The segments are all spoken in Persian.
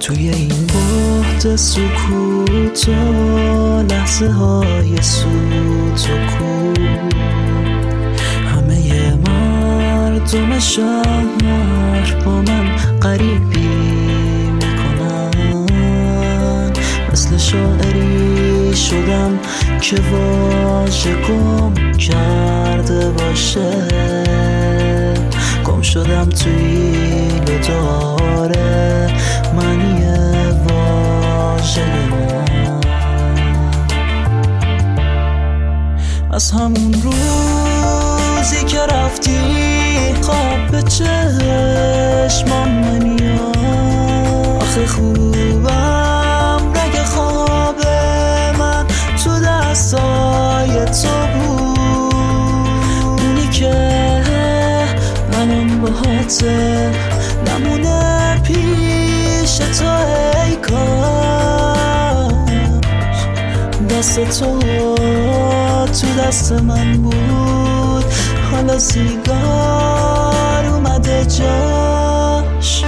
توی این بحت سکوت و لحظه های سوت و کو همه مردم شهر با من غریبی میکنن. مثل شاعری شدم که واژه گم کرده باشه. گم شدم توی داره معنی واژه من. از همون روزی که رفتی خواب به چشمام نمیاد. آخه خوبم رگ خواب من تو دستای تو بود. اونی که الان باهات نمونه پیش تو. ای کاش دست تو دست من بود. حالا سیگار اومده جاش.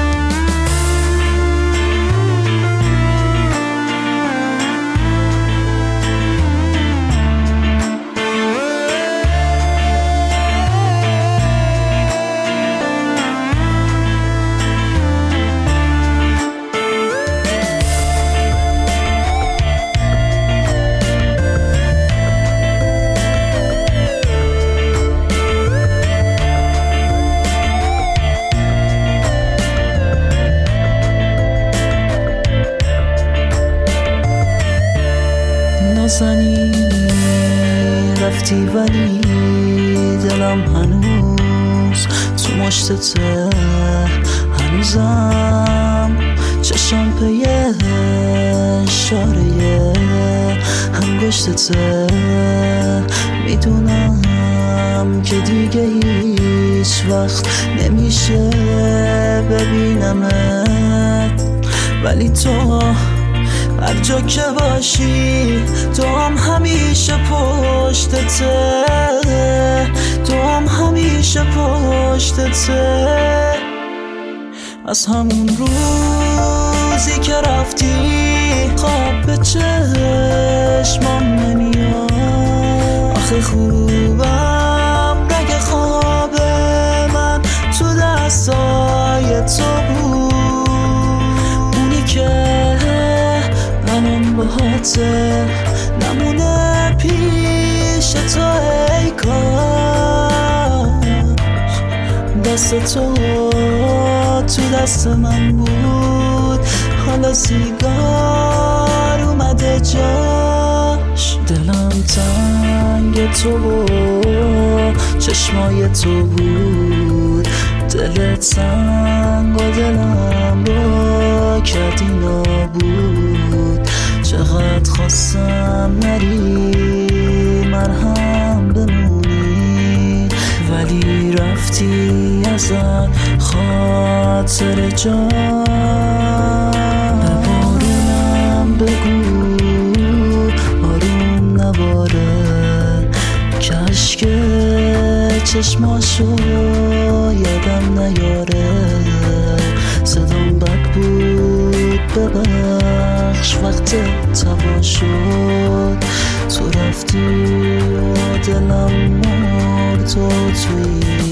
نازنی رفتی ولی دلم هنوز تو مشتته. هنوزم چشم پی اشاره انگشتته. میدونم که دیگه هیچ وقت نمیشه ببینمت، ولی تو هر جا که باشی تو هم همیشه پشتته. تو هم همیشه پشتته. از همون روزی که رفتی خواب به چشمام نمیاد. آخه خوبم رگ خواب من تو دستای تو بود. اونی که الان باهات نمونه پیش تو. ای کاش دست تو دست من بود. حالا سیگار اومده جاش. دلم تنگ تو و چشمای تو بود. دل تنگ و دلم رو کردی نابود. چقدر خواستم نری مرهم بمونی، ولی رفتی ازت خاطر جان. به بارونم بگو آروم نباره، کشک چشماشو یادم نیاره. صدام بد بود ببخش وقت تبا شد. تو رفتی و دلم مرد و توی